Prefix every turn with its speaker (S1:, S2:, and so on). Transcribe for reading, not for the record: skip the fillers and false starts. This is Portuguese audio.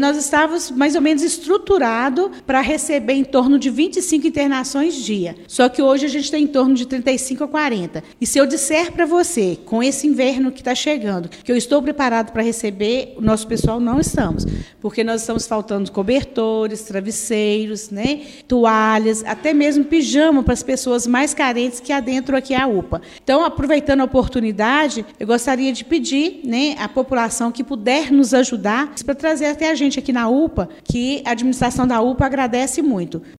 S1: nós estávamos mais ou menos estruturados para receber em torno de 25 internações dia. Só que hoje a gente tem em torno de 35 a 40. E se eu disser para você, com esse inverno que está chegando, que eu estou preparado para receber, o nosso pessoal não estamos. Porque nós estamos faltando cobertores, travesseiros, né, toalhas, até mesmo pijama para as pessoas mais carentes que adentram aqui a UPA. Então, aproveitando a oportunidade, eu gostaria de pedir, né, à população que puder nos ajudar para trazer até a gente aqui na UPA, que a administração da UPA agradece muito.